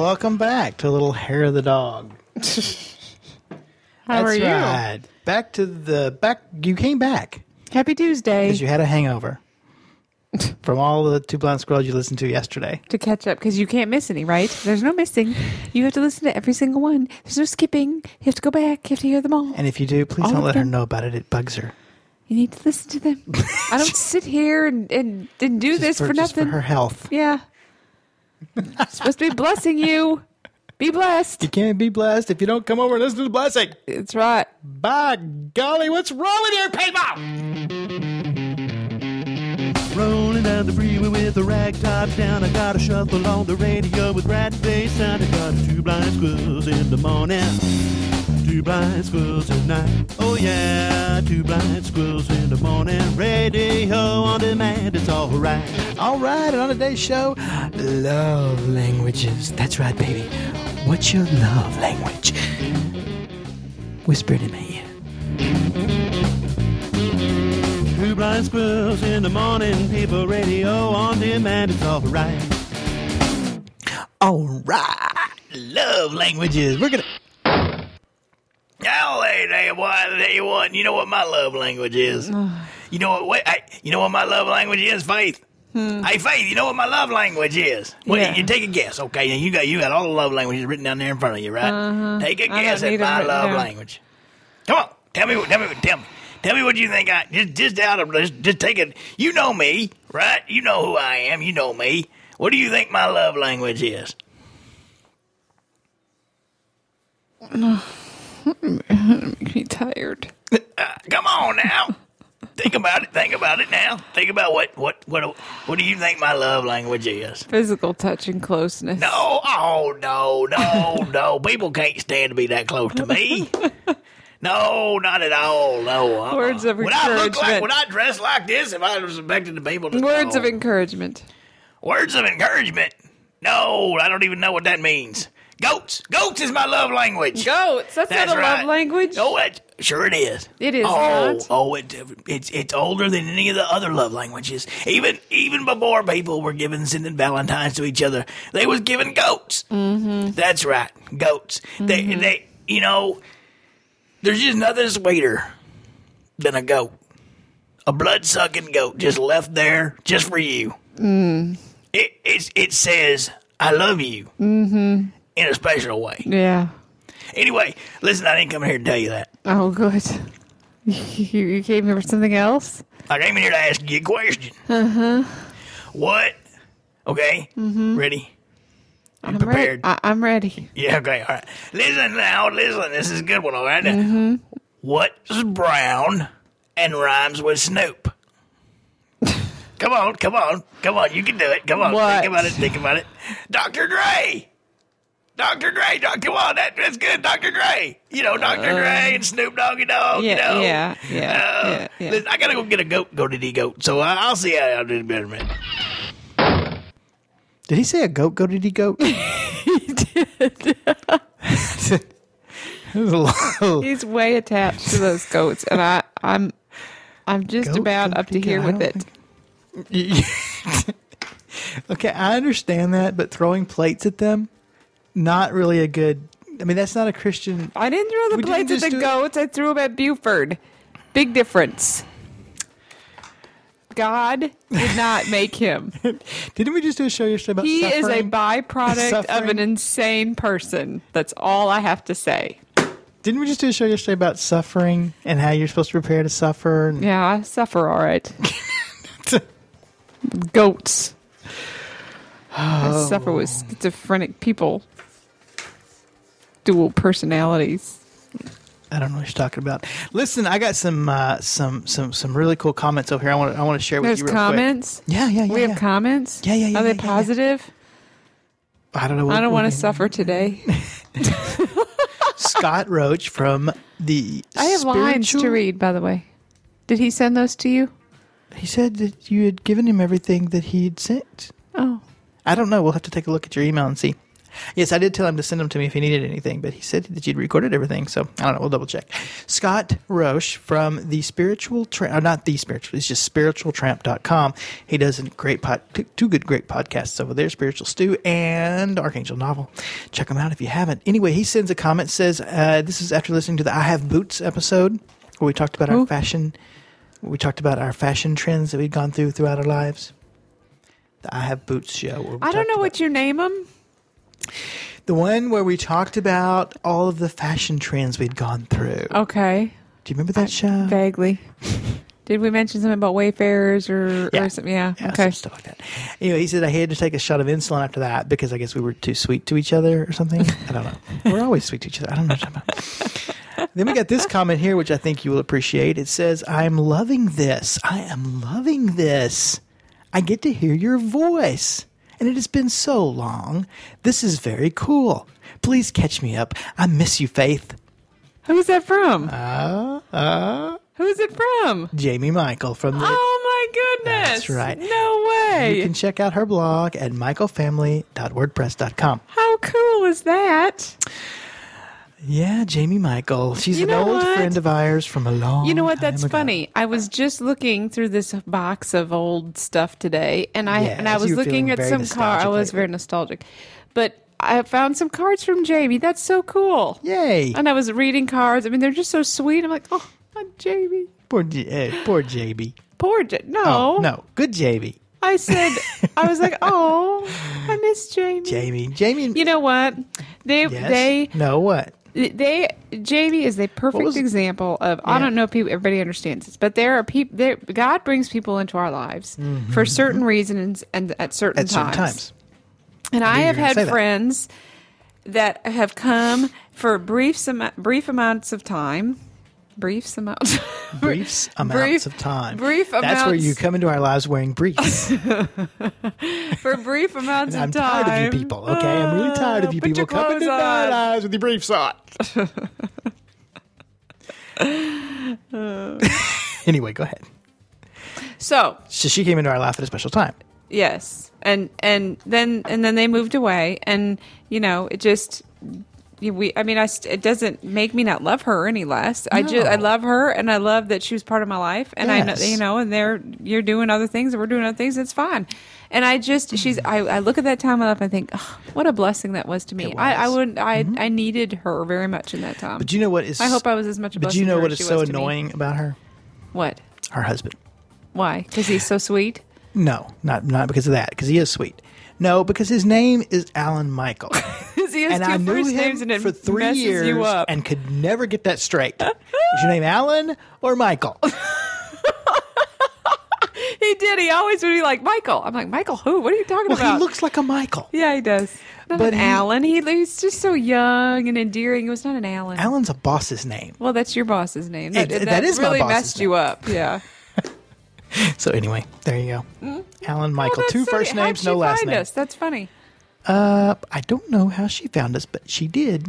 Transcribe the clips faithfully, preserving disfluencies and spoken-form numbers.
welcome back to a little hair of the dog. How That's are you? right. Back to the back. You came back Happy Tuesday. because you had a hangover from all the Two Blind Squirrels you listened to yesterday. To catch up, because you can't miss any, right? There's no missing. You have to listen to every single one. There's no skipping. You have to go back. You have to hear them all. And if you do, please All don't of let her them. know about it. It bugs her. You need to listen to them. I don't sit here and, and, and do Just this for, just nothing. for her health. Yeah. It's supposed to be blessing you. Be blessed. You can't be blessed if you don't come over and listen to the blessing. That's right. By golly, what's wrong with you people? Rolling down the freeway with the rag top down. I got a shuffle on the radio with rat face sound. I got two blind squirrels in the morning, two blind squirrels at night. Oh yeah, two blind squirrels in the morning. Radio on demand, it's all right. All right, and on today's show, love languages. That's right, baby. What's your love language? Whisper it in my ear. Two blind squirrels in the morning. People radio on demand, it's all right. All right, love languages. We're gonna. Oh, hey, hey, boy, I tell you what, you know what my love language is? You know what, wait, I, you know what my love language is, Faith? Hmm. Hey, Faith, you know what my love language is? Well, Yeah. you take a guess, okay? You got you got all the love languages written down there in front of you, right? Uh-huh. Take a I guess don't at need 'em my written love down. language. Come on, tell me, what- tell me, what- tell me, tell me what you think I just just out of just, just take it. You know me, right? You know who I am. You know me. What do you think my love language is? Make me tired. Uh, come on now. Think about it. Think about it now. Think about what what what what do you think my love language is? Physical touch and closeness. No, oh no, no, no. People can't stand to be that close to me. No, not at all. No. Uh-uh. Words of Would I look like? encouragement. Would I dress like this if I was expecting the people to? Words no. of encouragement. Words of encouragement. No, I don't even know what that means. Goats. Goats is my love language. Goats. That's, That's not a right. love language. Oh, it, sure it is. It is oh, not. Oh, it, it's it's older than any of the other love languages. Even even before people were giving sending Valentines to each other, they was giving goats. Mm-hmm. That's right, goats. Mm-hmm. They they you know, there's just nothing sweeter than a goat, a blood sucking goat just left there just for you. Mm. It it it says I love you. Mm-hmm. In a special way. Yeah. Anyway, listen, I didn't come here to tell you that. Oh, good. You, you came here for something else? I came here to ask you a question. Uh-huh. What? Okay. Mm-hmm. Ready? I'm prepared. Ready. I, I'm ready. Yeah, okay, all right. Listen now, listen. This is a good one, all right? Mm-hmm. What's brown and rhymes with Snoop? Come on, come on, come on. You can do it. Come on. What? Think about it. Think about it. Doctor Dre. Doctor Dre, doc, come on, that, that's good, Doctor Dre. You know, Doctor Uh, Dre and Snoop Doggy Dogg, yeah, you know. yeah, yeah, Uh, yeah, yeah. Listen, I gotta go get a goat, go to the goat, so I, I'll see how I'll do better, man. Did he say a goat? Go did he goat? he did. It was a low. He's way attached to those goats, and I, I'm, I'm just Goat, about goat, up to goat, here I with don't it. Okay, I understand that, but throwing plates at them, not really a good. I mean, that's not a Christian. I didn't throw the We didn't plates at just the do it- goats. I threw them at Buford. Big difference. God did not make him. Didn't we just do a show yesterday about He is a suffering? byproduct of Suffering? an insane person. That's all I have to say. Didn't we just do a show yesterday about suffering and how you're supposed to prepare to suffer? And Yeah, I suffer all right. Goats. I suffer with schizophrenic people. Dual personalities. I don't know what you're talking about. Listen, I got some uh, some some some really cool comments over here. I want I want to share with There's you real comments. quick. Yeah, yeah, yeah. We have yeah. comments. Yeah, yeah, yeah, Are they yeah, yeah, yeah. positive? I don't know. I don't want to to suffer today. Scott Roach from the. I have lines to spiritual- read, by the way. Did he send those to you? He said that you had given him everything that he had sent. Oh. I don't know. We'll have to take a look at your email and see. Yes, I did tell him to send them to me if he needed anything, but he said that you'd recorded everything, so I don't know. We'll double check. Scott Roche from the Spiritual Tramp, not the Spiritual, it's just spiritual tramp dot com. He does a great pod, two good great podcasts over there, Spiritual Stew and Archangel Novel. Check them out if you haven't. Anyway, he sends a comment, says, uh, this is after listening to the I Have Boots episode, where we talked about Ooh. our fashion, where we talked about our fashion trends that we'd gone through throughout our lives. The I Have Boots show. Where we I don't talked know about- what you name them. The one where we talked about all of the fashion trends we'd gone through. Okay. Do you remember that show? Vaguely. Did we mention something about Wayfarers or, Yeah. or something? Yeah. Yeah, okay. some stuff like that. Anyway, he said I had to take a shot of insulin after that because I guess we were too sweet to each other or something. I don't know. We're always sweet to each other. I don't know what I'm talking about. Then we got this comment here, which I think you will appreciate. It says, I'm loving this. I am loving this. I get to hear your voice. And it has been so long. This is very cool. Please catch me up. I miss you, Faith. Who's that from? Uh, uh, Who's it from? Jamie Michael from the... Oh, my goodness. That's right. No way. You can check out her blog at michael family dot wordpress dot com. How cool is that? Yeah, Jamie Michael. She's You an know old what? friend of ours from a long You know what? time That's ago. funny. I was just looking through this box of old stuff today, and I Yes, and I was you were looking feeling at very some cards. I nostalgic was lately. very nostalgic, but I found some cards from Jamie. That's so cool. Yay. And I was reading cards. I mean, they're just so sweet. I'm like, oh, Aunt Jamie. Poor, J- eh, poor J B. Poor J- no, Oh, no. Good J B. I said, I was like, oh, I miss Jamie. Jamie. Jamie. You know what? They yes? they No, what? they Jamie is the perfect was- example of I Yeah. don't know if people everybody understands this, but there are people there God brings people into our lives for certain reasons and at certain At certain times. times. And I knew you have were gonna had say that. friends that have come for brief some brief amounts of time. Brief amounts. Briefs amounts Brief- of time. brief That's where amounts- you come into our lives wearing briefs. for brief amounts I'm of time. tired of you people, okay? I'm really tired of you Put people your coming clothes into our on. lives with your briefs on. Anyway, go ahead. So So she came into our life at a special time. yes, and and then and then they moved away, and you know it just you- we. I mean, I st- it doesn't make me not love her any less. I just I No. love her, and I love that she was part of my life, and I know Yes. you know, and they're you're doing other things, and we're doing other things. It's fine. And I just she's I, I look at that time in my life and I think, oh, what a blessing that was to me. It I, I was. Mm-hmm. wouldn't I I needed her very much in that time. But you know what is... I hope I was as much a But blessing you know to her what as is she so was to me. annoying about her? What? Her husband. Why? Because he's so sweet. No, not not because of that, because he is sweet. No, because his name is Alan Michael. he has and two I knew first him names and it for three messes years you up. and could never get that straight. Is your name Alan or Michael? He did. He always would be like, Michael. I'm like, Michael who? What are you talking Well, about? he looks like a Michael. yeah, he does. Not But an he- Alan. He, he's just so young and endearing. It was not an Alan. Alan's a boss's name. Well, that's your boss's name. It- That, that is my really boss's messed you up. Yeah. So anyway, there you go. Alan Michael. Well, that's Two so- first how'd names, she no last find name. us? That's funny. Uh, I don't know how she found us, but she did.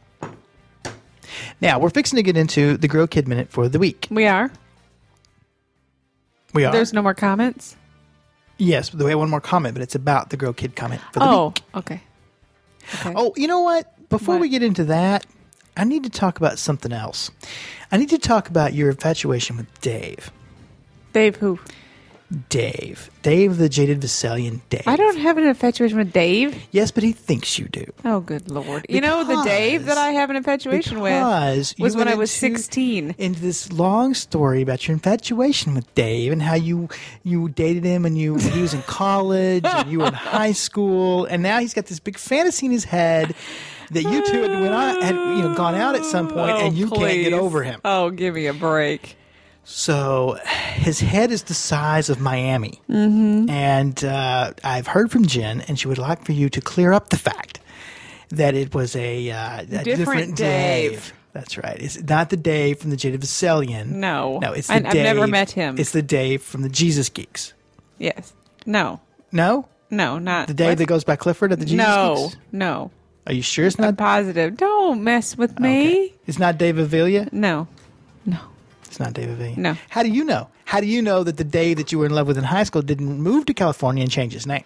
Now, we're fixing to get into the Grow Kid Minute for the week. We are. We are. There's no more comments. Yes, we have one more comment, but it's about the Grow Kid comment for the Oh, week. okay. Okay. Oh, you know what? Before What? we get into that, I need to talk about something else. I need to talk about your infatuation with Dave. Dave, who? Dave. Dave the Jaded Vesalian Dave. I don't have an infatuation with Dave. Yes, but he thinks you do. Oh, good Lord. You know, the Dave that I have an infatuation Because with was you when I went was into- sixteen. Into this long story about your infatuation with Dave and how you you dated him and you he was in college and you were in high school and now he's got this big fantasy in his head that you two had, went on, had you know gone out at some point Oh, and you can't please. get over him. Oh, give me a break. So his head is the size of Miami. Mm-hmm. And uh, I've heard from Jen, and she would like for you to clear up the fact that it was a, uh, a different, Dave. Dave. That's right. It's not the Dave from the Jaded Vesalian. No. No, it's the I- Dave. I've never met him. It's the Dave from the Jesus Geeks. Yes. No. No? No, not The Dave what? that goes by Clifford at the Jesus No. Geeks? No. Are you sure it's I'm not? positive. Don't mess with me. Okay. It's not Dave Avila? No. No. It's not Dave Avila. No. How do you know? How do you know that the Dave that you were in love with in high school didn't move to California and change his name?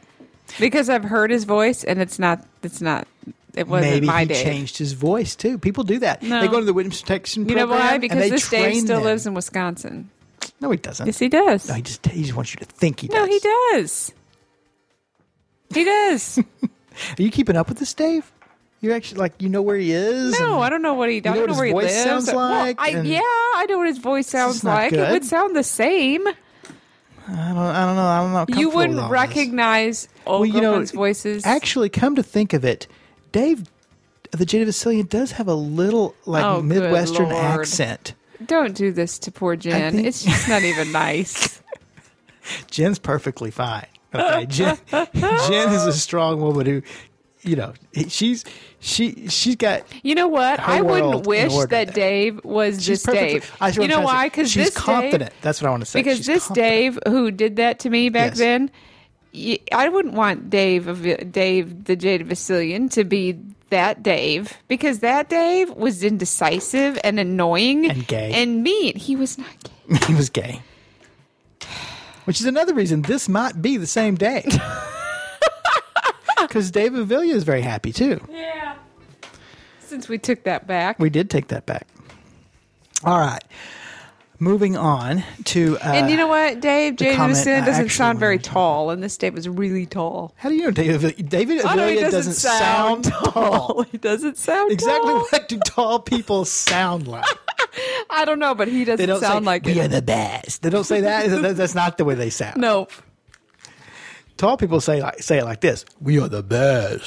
Because I've heard his voice, and it's not. It's not. It wasn't Maybe my he Dave. changed his voice too. People do that. No. They go to the witness protection You know program. why? and Because they this Dave train still them. lives in Wisconsin. No, he doesn't. Yes, he does. No, he just he just wants you to think he does. No, he does. He does. Are you keeping up with this, Dave? You're actually like you know where he is. No, and I don't know what he. I know don't what know his where he voice lives. sounds Well, like, I, and- yeah, I know what his voice is sounds not like. It good. would sound the same. I don't. I don't know. I'm not. You comfortable with wouldn't all this. recognize old Well, you know, girlfriends' voices. Actually, come to think of it, Dave, the Jada Vasilian does have a little like Oh, good Midwestern Lord. accent. Don't do this to poor Jen. think- It's just not even nice. Jen's perfectly fine. Okay, Jen. Jen is a strong woman who, you know, she's she she's got. You know what? Her I world wouldn't wish in order. that Dave was She's this perfectly. Dave. I see what You I'm know trying to why? say. Because she's this confident. Dave, That's what I want to say. because She's this confident. Dave who did that to me back Yes. then, y- I wouldn't want Dave of Dave the Jada Vasilian to be that Dave, because that Dave was indecisive and annoying And gay. and mean. He was not gay. he was gay, which is another reason this might be the same day. Because Dave Avila is very happy too. Yeah. Since we took that back. We did take that back. All right. Moving on to. Uh, And you know what, Dave? the Jada comment Vasilian I doesn't actually sound very wanted to- tall, and this Dave was really tall. How do you know David? David I know he Avila doesn't, sound tall. He doesn't sound Exactly tall. what do tall people sound like? I don't know, but he They doesn't don't sound say, like we it. are the best. They don't say that. That- That's not the way they sound. No. Tall people say like say it like this. We are the best.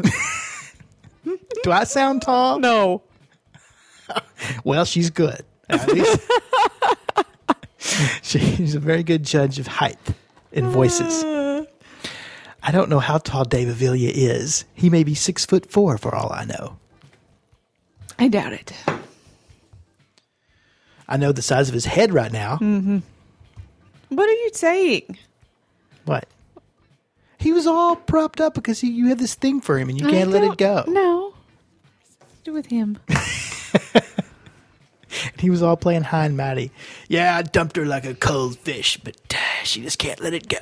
Do I sound tall? No. Well, she's good. At least she's a very good judge of height and voices. I don't know how tall Dave Avila is. He may be six foot four for all I know. I doubt it. I know the size of his head right now. Mm. What are you saying? What? He was all propped up because he, you have this thing for him and you can't I let it don't- go. No. What's to do with him? He was all playing high and mighty. Yeah, I dumped her like a cold fish, but uh, she just can't let it go.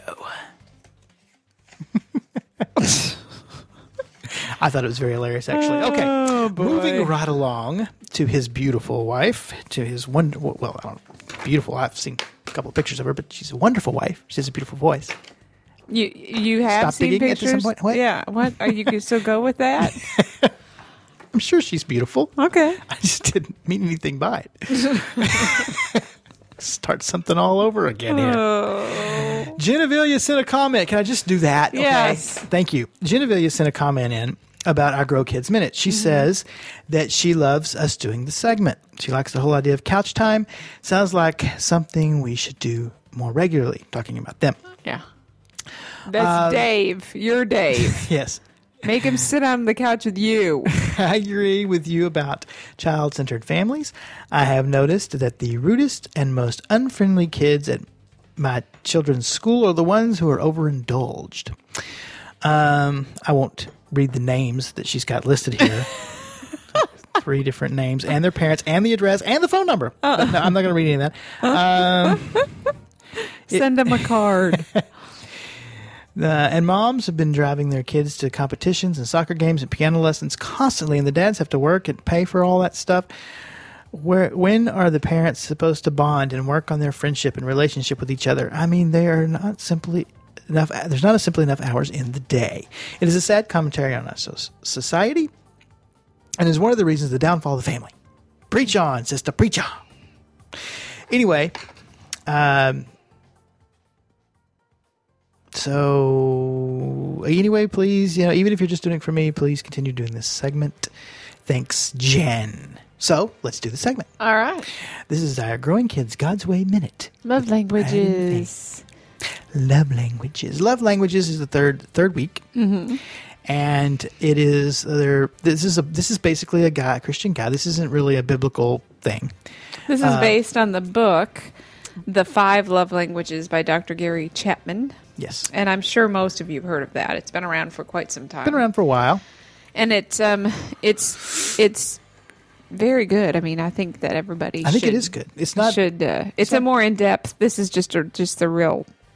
I thought it was very hilarious, actually. Okay, Oh, boy. moving right along to his beautiful wife, to his one. Well, I don't know, beautiful. I've seen a couple of pictures of her, but she's a wonderful wife. She has a beautiful voice. You you have Stop seen digging at some pictures? point. What? Yeah. What? Are you going to still go with that? I'm sure she's beautiful. Okay. I just didn't mean anything by it. Start something all over again here. Oh. Genevilia sent a comment. Can I just do that? Okay. Yes. Thank you. Genevilia sent a comment in about our Grow Kids Minute. She says that she loves us doing the segment. She likes the whole idea of couch time. Sounds like something we should do more regularly, talking about them. Yeah. That's Dave. You're Dave. Yes. Make him sit on the couch with you. I agree with you about child-centered families. I have noticed that the rudest and most unfriendly kids at my children's school are the ones who are overindulged. Um, I won't read the names that she's got listed here. Three different names and their parents and the address and the phone number. But no, I'm not going to read any of that. Um, Send him a card. Uh, and moms have been driving their kids to competitions and soccer games and piano lessons constantly, and the dads have to work and pay for all that stuff. Where when are the parents supposed to bond and work on their friendship and relationship with each other? I mean, they are not simply enough. There's not a simply enough hours in the day. It is a sad commentary on us society, and is one of the reasons the downfall of the family. Preach on, sister, preach on. Anyway, um. So, anyway, please, you know, even if you're just doing it for me, please continue doing this segment. Thanks, Jen. So, let's do the segment. All right. This is our Growing Kids God's Way Minute. Love languages. Love languages. Love languages is the third third week, Mm-hmm. and it is there. This is a this is basically a guy, a Christian guy. This isn't really a biblical thing. This is Uh, based on the book, The Five Love Languages by Doctor Gary Chapman. Yes, And I'm sure most of you have heard of that. It's been around for quite some time. been around for a while. And it's um it's it's very good. I mean, I think that everybody I think should, it is good. It's not. should uh, it's not- a more in-depth. This is just a, just the real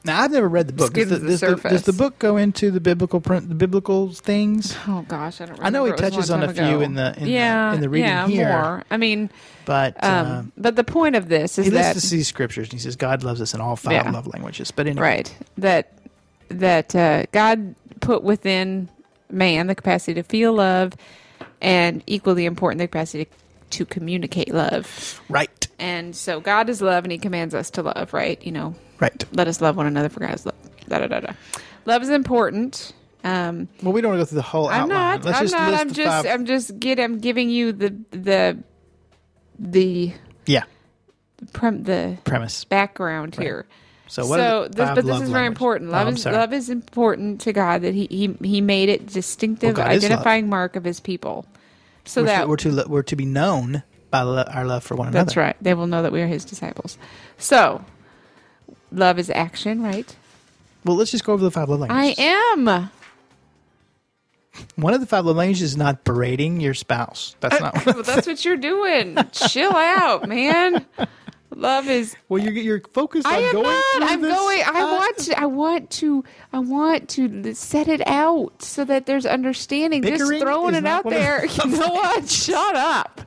Now, I've never read the book. Does Skims the, the does, the, surface. does the book go into the biblical print, the biblical things? Oh gosh, I don't. Remember. I know he It was a touches long on a time few ago. in the in, yeah, the, in the reading yeah, here, more. I mean, but um, uh, but the point of this is he that lists these scriptures and he says God loves us in all five Yeah. love languages. But anyway, right that that uh, God put within man the capacity to feel love, and equally important, the capacity to communicate love. right, And so God is love, and He commands us to love. Right? You know, right. let us love one another for God's love. Da da da da. Love is important. Um, Well, we don't want to go through the whole I'm outline. not. Let's I'm just not. list I'm the just. five. I'm just get. I'm giving you the the the yeah, prem, the premise. background here. So what? are the this, five but this love is very languages? important. Oh, Love I'm is sorry. love is important to God. That He He He made it distinctive, Well, God is love. identifying mark of His people. So we're, that to, we're to lo- we're to be known by lo- our love for one another. that's right. They will know that we are His disciples. So, love is action, right? Well, let's just go over the five love languages. I am. One of the five love languages is not berating your spouse. That's not. One Well, of that's what you're doing. Chill out, man. Love is. well, you're you're focused on I am going. not. through I'm this. going. I Uh, want to. I want to. I want to set it out so that there's understanding. Bickering Just throwing is it not out one of there. the You know what? Shut up.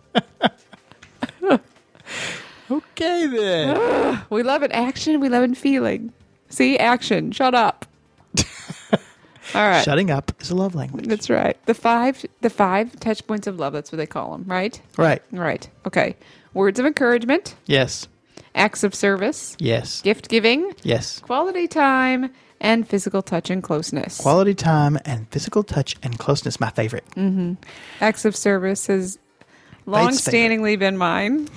Okay then. We love it action. We love it feeling. See, action. Shut up. All right. Shutting up is a love language. That's right. The five. The five touch points of love. That's what they call them. Right. Right. Right. Okay. Words of encouragement. Yes. Acts of service. Yes. Gift giving. Yes. Quality time. And physical touch and closeness. Quality time and physical touch and closeness, my favorite. Mm. Acts of service has long-standingly been mine.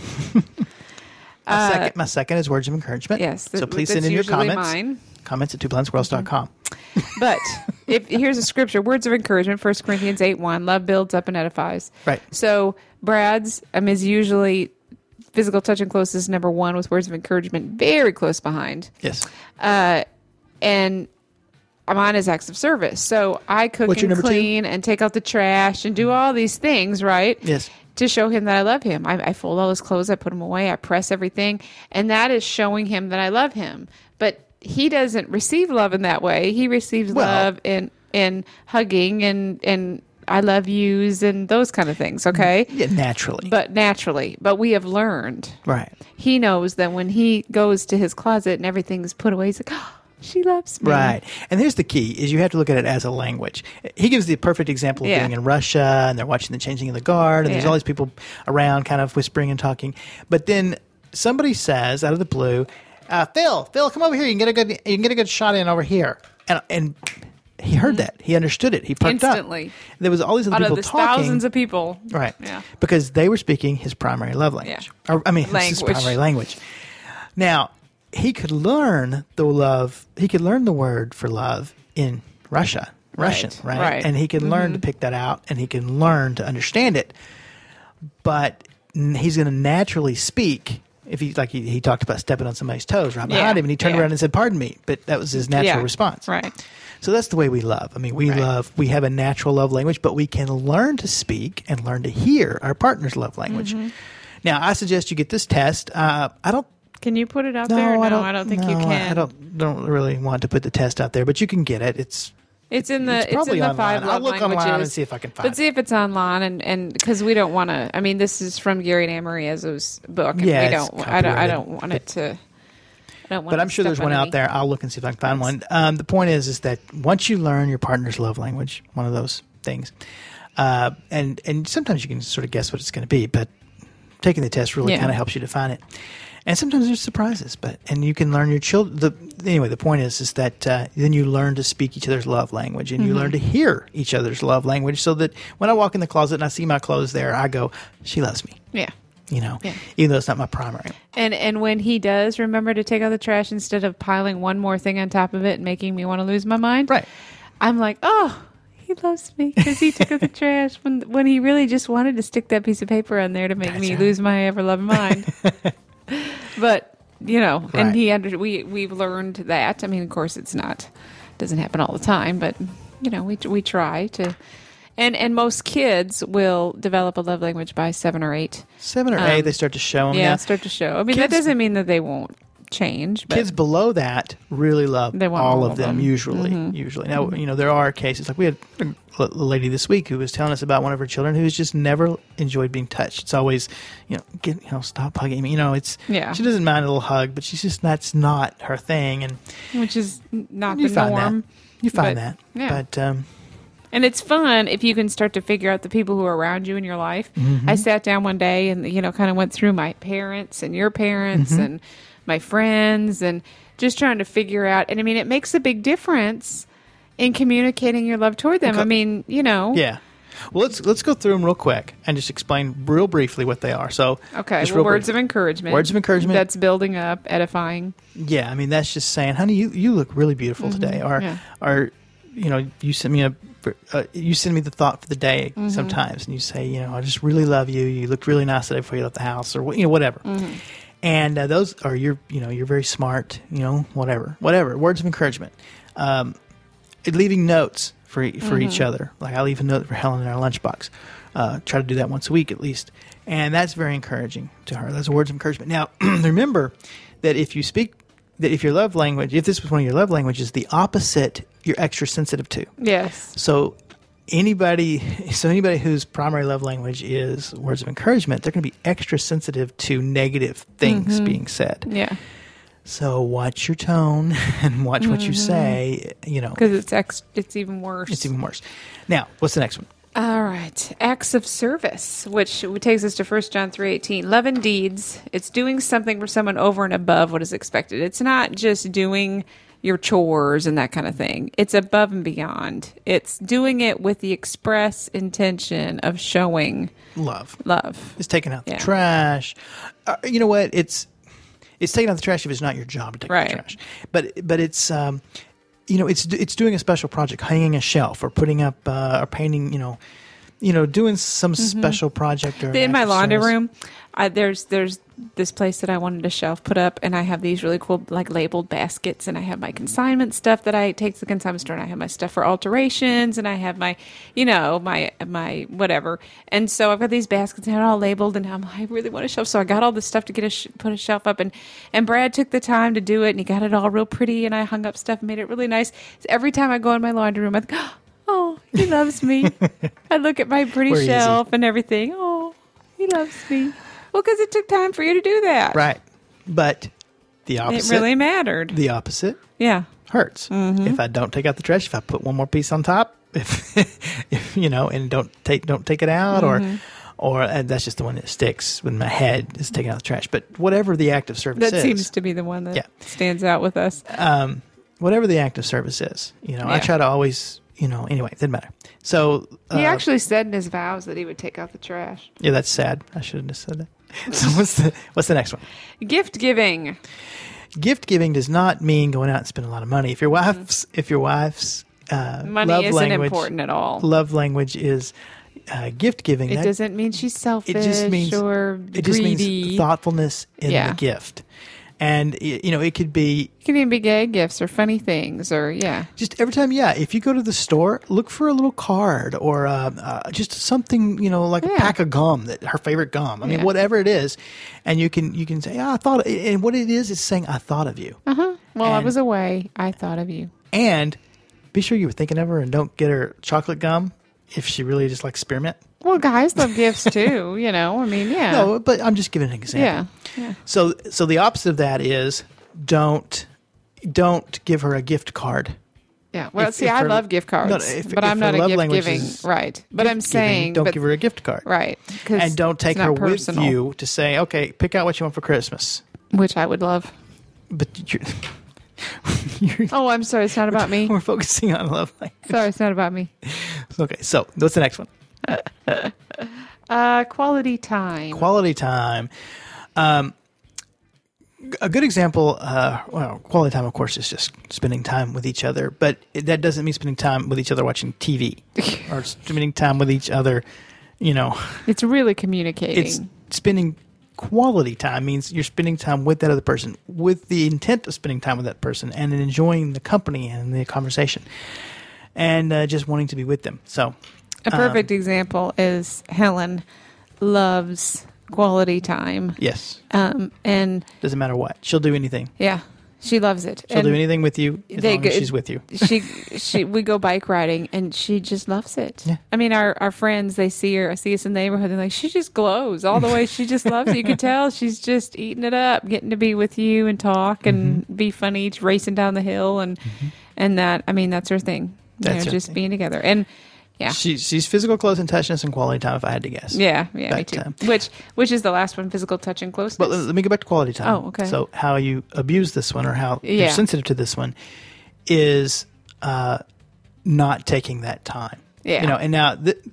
My, Uh, second, my second is words of encouragement. Yes, So that- please that's send in your usually comments. mine. Comments at two blind squirrels dot com. But if here's a scripture, words of encouragement, First Corinthians eight one, love builds up and edifies. Right. So Brad's um, is usually physical touch and closeness number one, with words of encouragement very close behind. Yes. Uh, and mine is acts of service. So I cook What's your and number two? clean and take out the trash and do all these things, right? Yes. To show him that I love him. I, I fold all his clothes, I put them away, I press everything. And that is showing him that I love him. But he doesn't receive love in that way. He receives Well- love in, in hugging and, and I love yous and those kind of things, okay? Yeah, naturally. But naturally. But we have learned. right. He knows that when he goes to his closet and everything's put away, he's like, oh, she loves me. Right. And here's the key is you have to look at it as a language. He gives the perfect example of Yeah. being in Russia and they're watching the changing of the guard and there's Yeah. all these people around kind of whispering and talking. But then somebody says out of the blue, uh, Phil, Phil, come over here. You can get a good you can get a good shot in over here. And and he heard that. He understood it. He perked Instantly. up. There was all these other Out of people the talking. thousands of people. Right. Yeah. Because they were speaking his primary love language. Or, I mean, his Language. primary language. Now, he could learn the love, he could learn the word for love in Russia, Russian, right? right. And he can learn to pick that out and he can learn to understand it. But n- he's going to naturally speak. If he, like he, he talked about stepping on somebody's toes right behind Yeah. him and he turned Yeah. around and said, pardon me. But that was his natural Yeah. response. Right. So that's the way we love. I mean, we Right. love, we have a natural love language, but we can learn to speak and learn to hear our partner's love language. Mm-hmm. Now, I suggest you get this test. Uh, I don't, Can you put it out no, there? No, I don't, I don't think no, you I- can. I don't, don't really want to put the test out there, but you can get it. It's, It's in the It's it's, probably in the online. five I'll love look languages. online and see if I can find But see if it's online, and and because we don't want to. I mean, this is from Gary and Anne Marie's book. And Yeah, we it's don't. I don't. I copyrighted. don't want it to. I don't want but it I'm to sure there's step one on out any- there. I'll look and see if I can find one. Um, the point is, is that once you learn your partner's love language, one of those things, uh, and and sometimes you can sort of guess what it's going to be, but taking the test really Yeah. kind of helps you define it. And sometimes there's surprises, but and you can learn your children. The anyway, the point is, is that uh, then you learn to speak each other's love language, and you Mm-hmm. learn to hear each other's love language, so that when I walk in the closet and I see my clothes there, I go, "She loves me," Yeah. you know, Yeah. even though it's not my primary. And and when he does remember to take out the trash instead of piling one more thing on top of it and making me want to lose my mind, Right. I'm like, oh, he loves me because he took out the trash when when he really just wanted to stick that piece of paper on there to make That's me right. lose my ever loving mind. But you know, Right. and he under we we've learned that. I mean, of course, it's not doesn't happen all the time, but you know, we we try to. And and most kids will develop a love language by seven or eight. Seven or Um, eight, they start to show them. Yeah, Now, start to show. I mean, kids- that doesn't mean that they won't change. But Kids below that really love They want all all of of them, them. usually. Usually. Now, you know, there are cases, like we had a l- lady this week who was telling us about one of her children who's just never enjoyed being touched. It's always, you know, get, you know, stop hugging me. You know, it's, Yeah. she doesn't mind a little hug, but she's just, that's not her thing. And which is not you the find norm. that. You find But, that. yeah. But, um, And it's fun if you can start to figure out the people who are around you in your life. Mm-hmm. I sat down one day and, you know, kind of went through my parents and your parents Mm-hmm. and my friends and just trying to figure out. And I mean, it makes a big difference in communicating your love toward them. Okay. I mean, you know. yeah. Well, let's let's go through them real quick and just explain real briefly what they are. So, Okay. just Well, real words brief. of encouragement. Words of encouragement. That's building up, edifying. Yeah, I mean that's just saying, honey, you, you look really beautiful today, or yeah. or you know, you send me a uh, you send me the thought for the day sometimes, and you say, you know, I just really love you. You looked really nice today before you left the house, or you know, whatever. And uh, those are you're you know you're very smart, you know, whatever, whatever. Words of encouragement, um, leaving notes for e- for each other. Like I leave a note for Helen in our lunchbox. Uh, try to do that once a week at least, and that's very encouraging to her. Those are words of encouragement. Now, remember that if you speak, that if your love language, if this was one of your love languages, the opposite you're extra sensitive to. Yes. So anybody, so anybody whose primary love language is words of encouragement, they're going to be extra sensitive to negative things being said. Yeah. So watch your tone and watch what you say. You know, Because it's ex- it's even worse. it's even worse. Now, what's the next one? All right. Acts of service, which takes us to First John three eighteen. Love and deeds. It's doing something for someone over and above what is expected. It's not just doing your chores and that kind of thing. It's above and beyond. It's doing it with the express intention of showing Love. love. It's taking out the Yeah. trash. Uh, you know what? It's it's taking out the trash if it's not your job to take out Right. the trash. But but it's um, you know it's it's doing a special project, hanging a shelf or putting up uh, or painting. You know, you know, doing some special project or an In my act of laundry service. room, I, there's there's this place that I wanted a shelf put up, and I have these really cool like labeled baskets, and I have my consignment stuff that I take to the consignment store, and I have my stuff for alterations, and I have my, you know, my my whatever, and so I've got these baskets and they're all labeled, and I'm I really want a shelf, so I got all this stuff to get a sh- put a shelf up, and and Brad took the time to do it, and he got it all real pretty, and I hung up stuff and made it really nice. So every time I go in my laundry room, I think, oh, he loves me. I look at my pretty Where is he? shelf and everything. Oh, he loves me. Well, because it took time for you to do that. Right. But the It opposite, really mattered. the opposite Yeah. hurts. Mm-hmm. If I don't take out the trash, if I put one more piece on top, if, if you know, and don't take don't take it out, Mm-hmm. or or and that's just the one that sticks with my head is taking out the trash. But whatever the act of service That is, seems to be the one that Yeah. stands out with us. um, whatever the act of service is, you know, I Yeah. try to always, you know, anyway, it doesn't matter. So uh, He actually said in his vows that he would take out the trash. yeah, that's sad. I shouldn't have said that. So what's the what's the next one? Gift giving. Gift giving does not mean going out and spending a lot of money. If your wife's if your wife's uh, Money love isn't language, important at all. love language is uh, gift giving. It that- doesn't mean she's selfish it just means or it just greedy. means thoughtfulness in Yeah. the gift, and y- you know it could be It can even be gay gifts or funny things or, yeah. just every time. Yeah, if you go to the store, look for a little card or uh, uh, just something, you know, like Yeah. a pack of gum, that her favorite gum. I mean, Yeah. whatever it is, and you can you can say, oh, I thought, and what it is is saying, I thought of you, Uh-huh. While I And- was away, I thought of you. and be sure you were thinking of her, and don't get her chocolate gum if she really just likes spearmint. Well, guys love gifts too, you know. I mean, yeah. No, but I'm just giving an example. Yeah. Yeah. So so the opposite of that is don't don't give her a gift card. Yeah. Well, If- see, if I her- love gift cards, No, no, if- but if I'm her not a love gift language giving. is Right. But gift I'm giving, saying, don't but, give her a gift card. right. 'Cause And don't take it's not her personal, with you to say, okay, pick out what you want for Christmas. which I would love. But you're, you're Oh, I'm sorry. It's not about me. we're focusing on love language. Sorry, it's not about me. Okay, so what's the next one? Uh, quality time. Quality time. Um, a good example, uh, well, quality time, of course, is just spending time with each other, but it, that doesn't mean spending time with each other watching T V or spending time with each other, you know. It's really communicating. It's spending quality time means you're spending time with that other person with the intent of spending time with that person and enjoying the company and the conversation and uh, just wanting to be with them. So A perfect example is Helen loves quality time. Yes. Um, and Doesn't matter what. She'll do anything. yeah, she loves it. She'll and do anything with you as they long as go- she's with you. she she we go bike riding and she just loves it. Yeah. I mean, our our friends, they see her, see us in the neighborhood, they're like, she just glows all the way. She just loves it. You can tell she's just eating it up, getting to be with you and talk and Mm-hmm. be funny, racing down the hill and and that. I mean, that's her thing. You That's know, her just thing. being together. And yeah. She, she's physical, close, and touchness and quality time, if I had to guess. Yeah, yeah, me Back too. time. Which which is the last one, physical touch and closeness. But let let me go back to quality time. Oh, okay. So how you abuse this one or how Yeah. you're sensitive to this one is uh, not taking that time. Yeah. You know, and now th-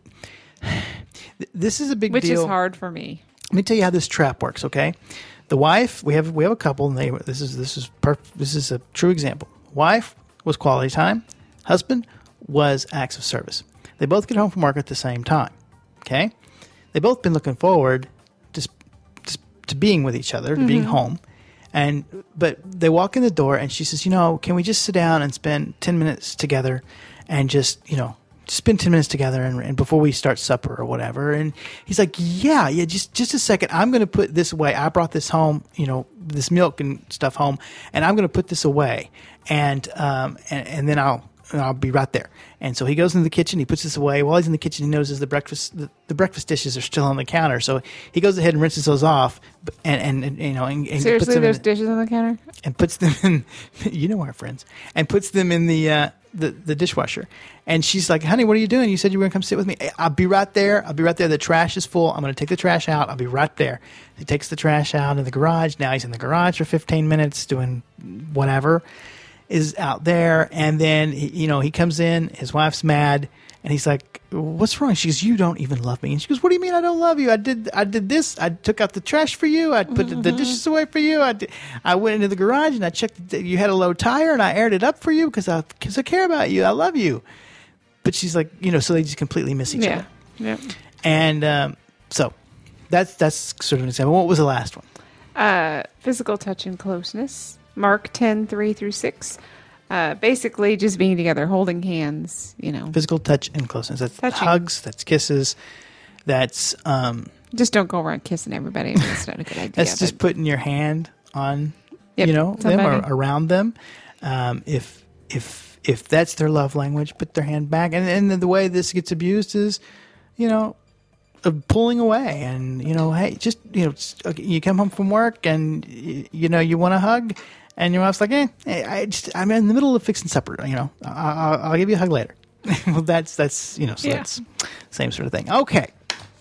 this is a big which deal. is hard for me. Let me tell you how this trap works, okay? The wife, we have we have a couple, and they this is this is perf, this is a true example. Wife was quality time, husband was acts of service. They both get home from work at the same time, okay? They both been looking forward to sp- to, sp- to being with each other, to being home, and but they walk in the door, and she says, "You know, can we just sit down and spend ten minutes together, and just you know." Spend ten minutes together and, and before we start supper or whatever." And he's like, yeah, yeah, just, just a second. I'm going to put this away. I brought this home, you know, this milk and stuff home, and I'm going to put this away. And, um, and, and then I'll, and I'll be right there. And so he goes into the kitchen, he puts this away. While he's in the kitchen, he notices the breakfast, the, the breakfast dishes are still on the counter. So he goes ahead and rinses those off b- and, and, and you know, and, and puts Seriously, them there's in, dishes on the counter? and puts them in, you know, our friends, and puts them in the, uh, the, the dishwasher. And she's like, honey, what are you doing? You said you were going to come sit with me. I'll be right there. I'll be right there. The trash is full. I'm going to take the trash out. I'll be right there. He takes the trash out in the garage. Now he's in the garage for fifteen minutes doing whatever is out there. And then, he- you know, he comes in, his wife's mad, and he's like, what's wrong? She goes, you don't even love me. And she goes, what do you mean I don't love you? I did I did this. I took out the trash for you. I put the dishes away for you. I, did, I went into the garage and I checked. The, you had a low tire and I aired it up for you because I, cause I care about you. I love you. But she's like, you know, so they just completely miss each Yeah. other. Yeah. And um, so that's that's sort of an example. What was the last one? Uh, physical touch and closeness. Mark ten, three through six. Uh, basically, just being together, holding hands, you know. Physical touch and closeness. That's Touching. hugs. That's kisses. That's um, Just don't go around kissing everybody. I mean, it's not a good idea. that's just but- putting your hand on, Yep, you know, them or somebody. around them. Um, if if if that's their love language, put their hand back. And and the way this gets abused is, you know, of pulling away. And you know, hey, just you know, s- okay, you come home from work and y- you know you want a hug, and your wife's like, eh, hey, I just I'm in the middle of fixing supper. You know, I, I'll, I'll give you a hug later. Well, that's that's you know, so Yeah. that's same sort of thing. Okay.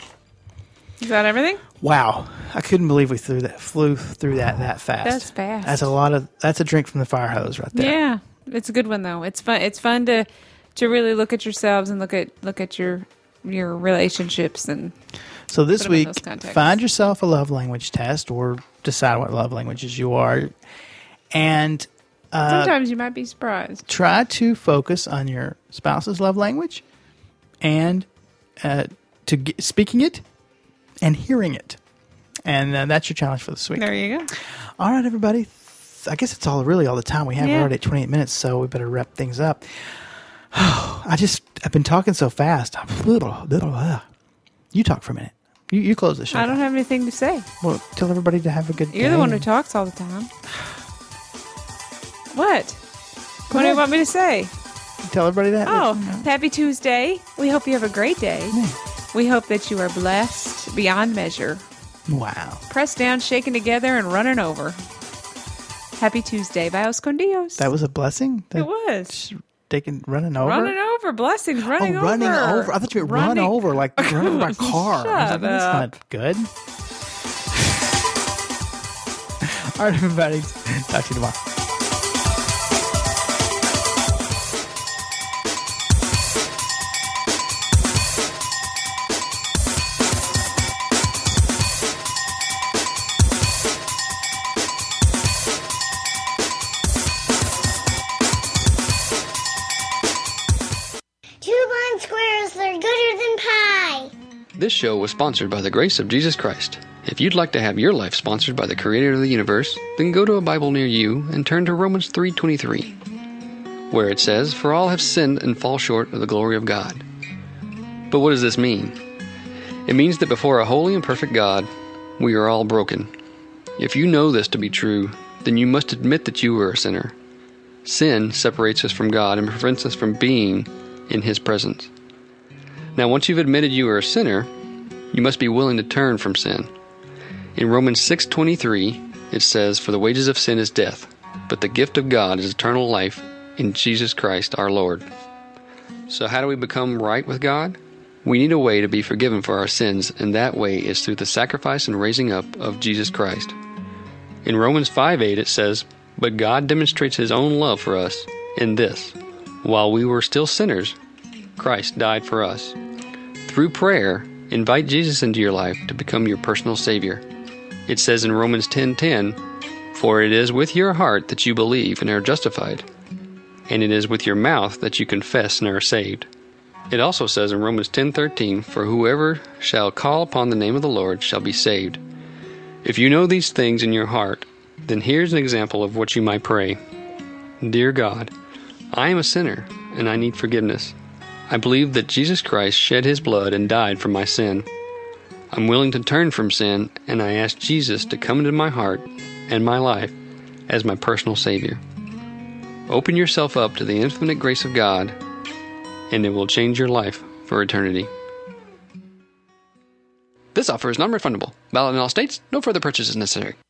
Is that everything? Wow, I couldn't believe we threw that flew through that that fast. That's fast. That's a lot of. That's a drink from the fire hose right there. Yeah, it's a good one though. It's fun. It's fun to to really look at yourselves and look at look at your your relationships and So this Put 'em in week, those contexts. find yourself a love language test, or decide what love languages you are, and uh, sometimes you might be surprised. try to focus on your spouse's love language, and uh, to get, speaking it and hearing it, and uh, that's your challenge for this week. There you go. All right, everybody. I guess it's all really all the time we have. We're Yeah. already at twenty-eight minutes, so we better wrap things up. I just I've been talking so fast. I'm a little, little. Uh, you talk for a minute. You, you close the show. I don't down. have anything to say. Well, tell everybody to have a good day. You're the one who and- talks all the time. What? What do you ahead. want me to say? Tell everybody that. Oh, happy Tuesday. We hope you have a great day. We hope that you are blessed beyond measure. Wow. Pressed down, shaken together, and running over. Happy Tuesday. Bios con Dios. That was a blessing? It That- was. Taking, running over? Running over. Blessings. Running oh, over. running over. I thought you meant run Running- over, like run over by a car. I was like, Shut that's up. not good. All right, everybody. Talk to you tomorrow. Two blind squirrels, they're gooder than pie. This show was sponsored by the grace of Jesus Christ. If you'd like to have your life sponsored by the Creator of the universe, then go to a Bible near you and turn to Romans three twenty-three, where it says, "For all have sinned and fall short of the glory of God." But what does this mean? It means that before a holy and perfect God, we are all broken. If you know this to be true, then you must admit that you are a sinner. Sin separates us from God and prevents us from being in His presence. Now, once you've admitted you are a sinner, you must be willing to turn from sin. In Romans six twenty-three, it says, "For the wages of sin is death, but the gift of God is eternal life in Jesus Christ our Lord." So how do we become right with God? We need a way to be forgiven for our sins, and that way is through the sacrifice and raising up of Jesus Christ. In Romans five eight it says, "But God demonstrates His own love for us in this: while we were still sinners, Christ died for us." Through prayer, invite Jesus into your life to become your personal Savior. It says in Romans ten ten, "For it is with your heart that you believe and are justified, and it is with your mouth that you confess and are saved." It also says in Romans ten thirteen, "For whoever shall call upon the name of the Lord shall be saved." If you know these things in your heart, then here's an example of what you might pray. Dear God, I am a sinner, and I need forgiveness. I believe that Jesus Christ shed His blood and died for my sin. I'm willing to turn from sin, and I ask Jesus to come into my heart and my life as my personal Savior. Open yourself up to the infinite grace of God, and it will change your life for eternity. This offer is non-refundable. Valid in all states. No further purchase is necessary.